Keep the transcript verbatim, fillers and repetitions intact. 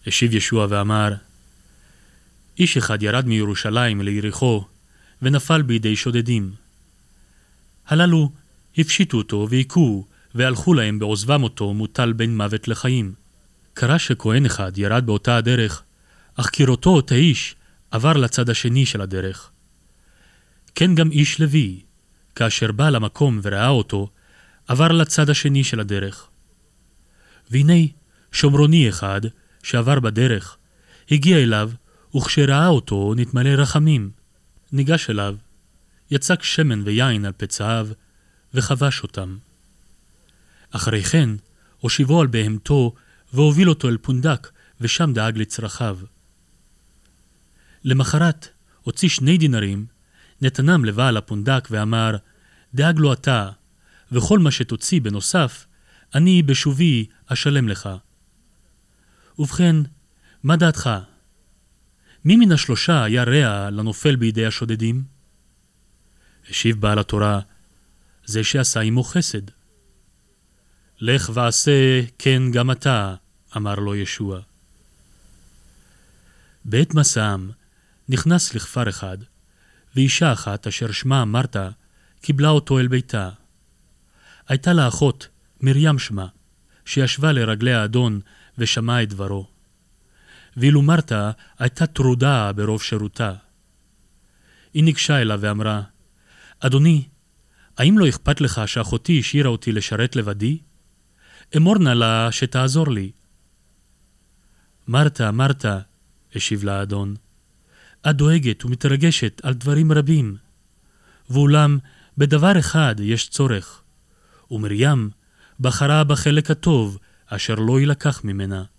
השיב ישוע ואמר, איש אחד ירד מירושלים ליריחו, ונפל בידי שודדים. הללו הפשיטו אותו והיכו, והלכו להם בעוזבם אותו מוטל בין מוות לחיים. קרה שכהן אחד ירד באותה הדרך, אך כראותו אותה איש עבר לצד השני של הדרך. כן גם איש לוי, כאשר בא למקום וראה אותו, עבר לצד השני של הדרך. והנה שומרוני אחד שעבר בדרך, הגיע אליו, וכשראה אותו נתמלא רחמים. ניגש אליו, יצק שמן ויין על פצעיו, וחבש אותם. אחרי כן, הושיבו על בהמתו, והוביל אותו אל פונדק, ושם דאג לצרכיו. למחרת, הוציא שני דינרים, נתנם לבעל הפונדק ואמר, דאג לו אתה, וכל מה שתוציא בנוסף, אני בשובי אשלם לך. ובכן, מה דעתך? מי מן השלושה היה רע לנופל בידי השודדים? השיב בעל התורה, זה שעשה עמו חסד. לך ועשה כן גם אתה, אמר לו ישוע. בעת מסעם נכנס לכפר אחד, ואישה אחת אשר שמה מרתה קיבלה אותו אל ביתה. הייתה לה אחות, מרים שמה, שישבה לרגלי האדון ושמעה את דברו. ואילו מרתה הייתה טרודה ברוב שירותה. היא ניגשה אליו ואמרה, אדוני, האם לא אכפת לך שאחותי השאירה אותי לשרת לבדי? אמור נא לה שתעזור לי. מרתה, מרתה, השיב לה האדון, את דואגת ומתרגשת על דברים רבים, ואולם בדבר אחד יש צורך, ומרים בחרה בחלק הטוב אשר לא ילקח ממנה.